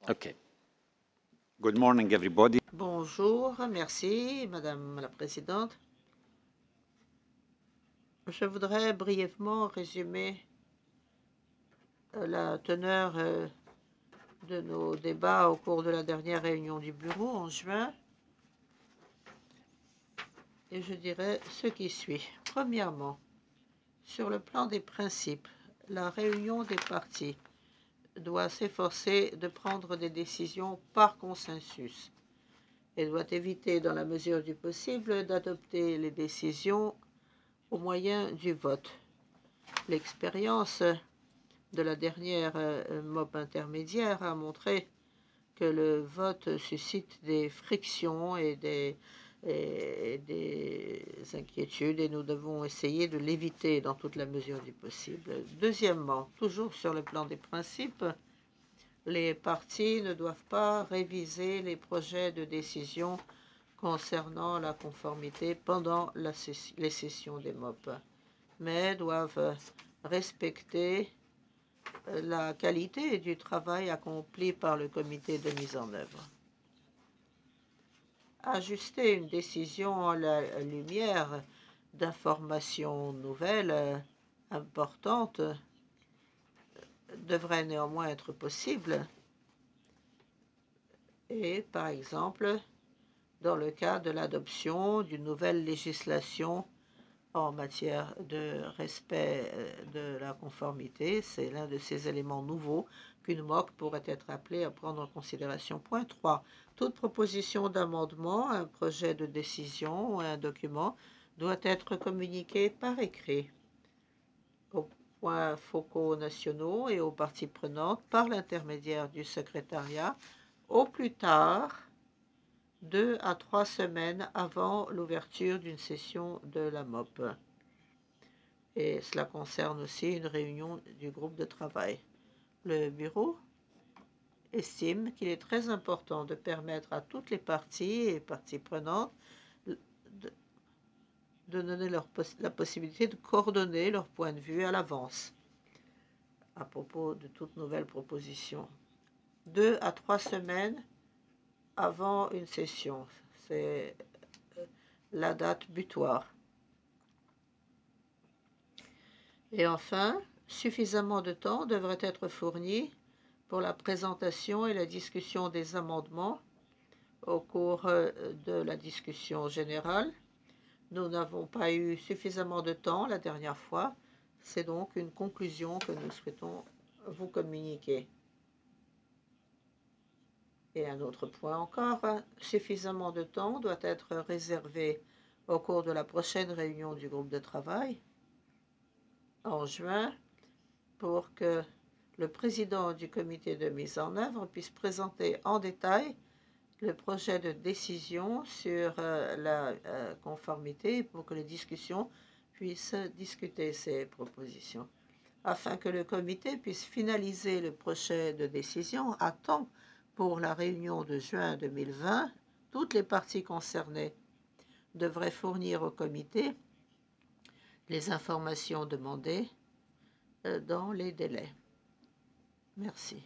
Okay. Good morning, everybody. Bonjour, merci Madame la Présidente. Je voudrais brièvement résumer la teneur de nos débats au cours de la dernière réunion du bureau en juin. Et je dirais ce qui suit. Premièrement, sur le plan des principes, la réunion des parties doit s'efforcer de prendre des décisions par consensus et doit éviter, dans la mesure du possible, d'adopter les décisions au moyen du vote. L'expérience de la dernière MOP intermédiaire a montré que le vote suscite des frictions et des inquiétudes et nous devons essayer de l'éviter dans toute la mesure du possible. Deuxièmement, toujours sur le plan des principes, les parties ne doivent pas réviser les projets de décision concernant la conformité pendant les sessions des MOP, mais doivent respecter la qualité du travail accompli par le comité de mise en œuvre. Ajuster une décision à la lumière d'informations nouvelles importantes devrait néanmoins être possible et, par exemple, dans le cas de l'adoption d'une nouvelle législation en matière de respect de la conformité, c'est l'un de ces éléments nouveaux qu'une MOC pourrait être appelée à prendre en considération. Point 3. Toute proposition d'amendement, un projet de décision ou un document doit être communiqué par écrit aux points focaux nationaux et aux parties prenantes par l'intermédiaire du secrétariat au plus tard 2 à 3 semaines avant l'ouverture d'une session de la MOP. Et cela concerne aussi une réunion du groupe de travail. Le bureau estime qu'il est très important de permettre à toutes les parties et parties prenantes de donner la possibilité de coordonner leur point de vue à l'avance à propos de toute nouvelle proposition. 2 à 3 semaines avant une session, c'est la date butoir. Et enfin, suffisamment de temps devrait être fourni pour la présentation et la discussion des amendements au cours de la discussion générale. Nous n'avons pas eu suffisamment de temps la dernière fois. C'est donc une conclusion que nous souhaitons vous communiquer. Et un autre point encore, suffisamment de temps doit être réservé au cours de la prochaine réunion du groupe de travail en juin pour que le président du comité de mise en œuvre puisse présenter en détail le projet de décision sur la conformité pour que les discussions puissent discuter ces propositions. Afin que le comité puisse finaliser le projet de décision à temps pour la réunion de juin 2020, toutes les parties concernées devraient fournir au comité les informations demandées dans les délais. Merci.